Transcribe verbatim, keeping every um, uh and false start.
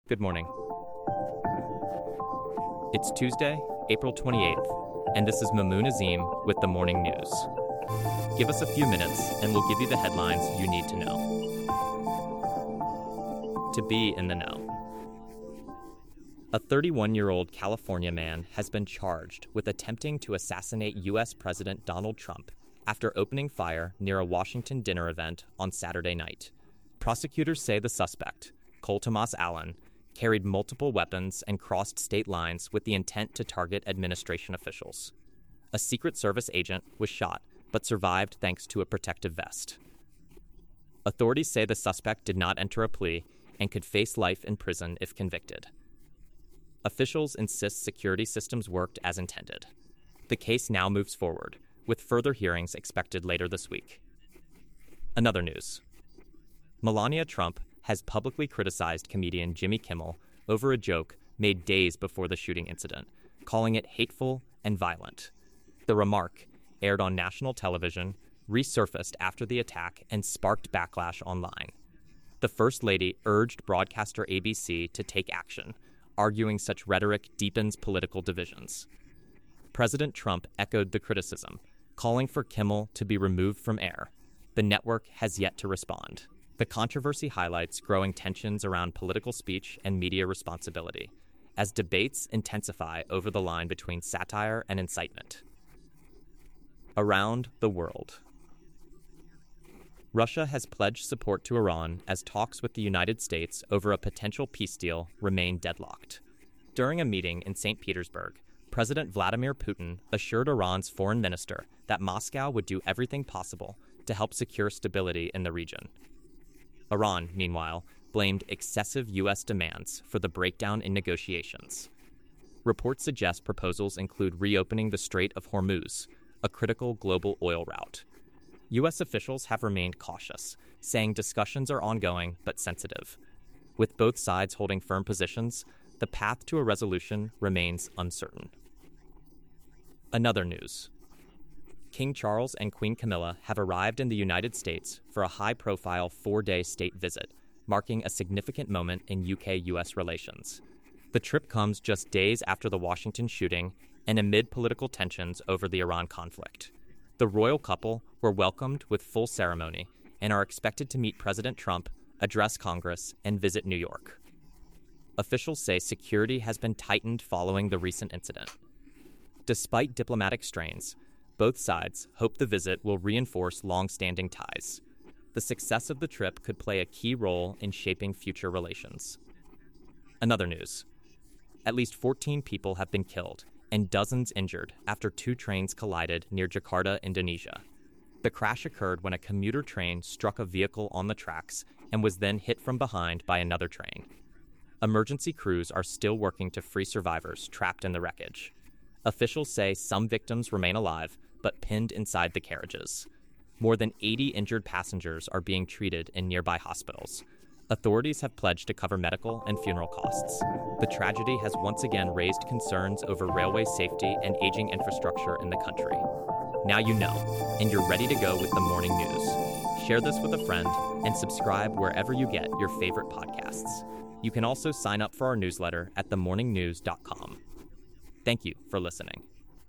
Good morning. It's Tuesday, April twenty-eighth, and this is Mamoon Azim with the Morning News. Give us a few minutes, and we'll give you the headlines you need to know. To be in the know. A thirty-one-year-old California man has been charged with attempting to assassinate U S President Donald Trump after opening fire near a Washington dinner event on Saturday night. Prosecutors say the suspect, Cole Tomas Allen, carried multiple weapons and crossed state lines with the intent to target administration officials. A Secret Service agent was shot, but survived thanks to a protective vest. Authorities say the suspect did not enter a plea and could face life in prison if convicted. Officials insist security systems worked as intended. The case now moves forward, with further hearings expected later this week. Another news. Melania Trump has publicly criticized comedian Jimmy Kimmel over a joke made days before the shooting incident, calling it hateful and violent. The remark, aired on national television, resurfaced after the attack and sparked backlash online. The First Lady urged broadcaster A B C to take action, arguing such rhetoric deepens political divisions. President Trump echoed the criticism, calling for Kimmel to be removed from air. The network has yet to respond. The controversy highlights growing tensions around political speech and media responsibility, as debates intensify over the line between satire and incitement. Around the world. Russia has pledged support to Iran as talks with the United States over a potential peace deal remain deadlocked. During a meeting in Saint Petersburg, President Vladimir Putin assured Iran's foreign minister that Moscow would do everything possible to help secure stability in the region. Iran, meanwhile, blamed excessive U S demands for the breakdown in negotiations. Reports suggest proposals include reopening the Strait of Hormuz, a critical global oil route. U S officials have remained cautious, saying discussions are ongoing but sensitive. With both sides holding firm positions, the path to a resolution remains uncertain. Another news. King Charles and Queen Camilla have arrived in the United States for a high-profile four-day state visit, marking a significant moment in U K U S relations. The trip comes just days after the Washington shooting and amid political tensions over the Iran conflict. The royal couple were welcomed with full ceremony and are expected to meet President Trump, address Congress, and visit New York. Officials say security has been tightened following the recent incident. Despite diplomatic strains, both sides hope the visit will reinforce long-standing ties. The success of the trip could play a key role in shaping future relations. Another news. At least fourteen people have been killed and dozens injured after two trains collided near Jakarta, Indonesia. The crash occurred when a commuter train struck a vehicle on the tracks and was then hit from behind by another train. Emergency crews are still working to free survivors trapped in the wreckage. Officials say some victims remain alive, but pinned inside the carriages. More than eighty injured passengers are being treated in nearby hospitals. Authorities have pledged to cover medical and funeral costs. The tragedy has once again raised concerns over railway safety and aging infrastructure in the country. Now you know, and you're ready to go with the morning news. Share this with a friend and subscribe wherever you get your favorite podcasts. You can also sign up for our newsletter at the morning news dot com. Thank you for listening.